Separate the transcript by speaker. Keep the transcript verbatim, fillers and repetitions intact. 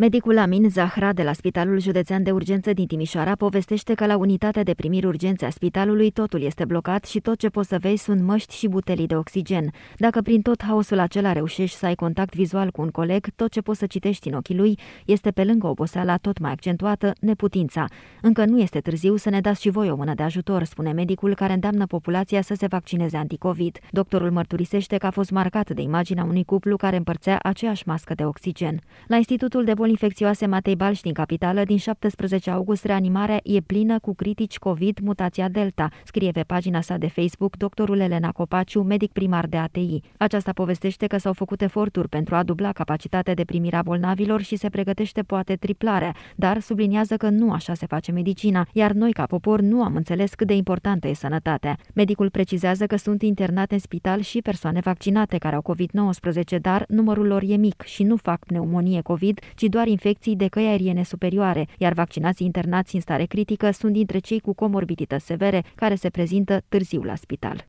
Speaker 1: Medicul Amin Zahra de la Spitalul Județean de Urgență din Timișoara povestește că la unitatea de primiri urgențe a spitalului totul este blocat și tot ce poți să vezi sunt măști și butelii de oxigen. Dacă prin tot haosul acela reușești să ai contact vizual cu un coleg, tot ce poți să citești în ochii lui este, pe lângă oboseala tot mai accentuată, neputința. Încă nu este târziu să ne dați și voi o mână de ajutor, spune medicul, care îndeamnă populația să se vaccineze anticovid. Doctorul mărturisește că a fost marcat de imaginea unui cuplu care împărțea aceeași mască de oxigen. La Institutul de Boli Infecțioase Matei Balș din capitală, din șaptesprezece august, reanimarea e plină cu critici COVID mutația Delta, scrie pe pagina sa de Facebook doctorul Elena Copaciu, medic primar de A T I. Aceasta povestește că s-au făcut eforturi pentru a dubla capacitatea de primire a bolnavilor și se pregătește poate triplarea, dar subliniază că nu așa se face medicina, iar noi ca popor nu am înțeles cât de importantă e sănătatea. Medicul precizează că sunt internate în spital și persoane vaccinate care au COVID nouăsprezece, dar numărul lor e mic și nu fac pneumonie COVID, ci doar infecții de căi aeriene superioare, iar vaccinații internați în stare critică sunt dintre cei cu comorbidități severe care se prezintă târziu la spital.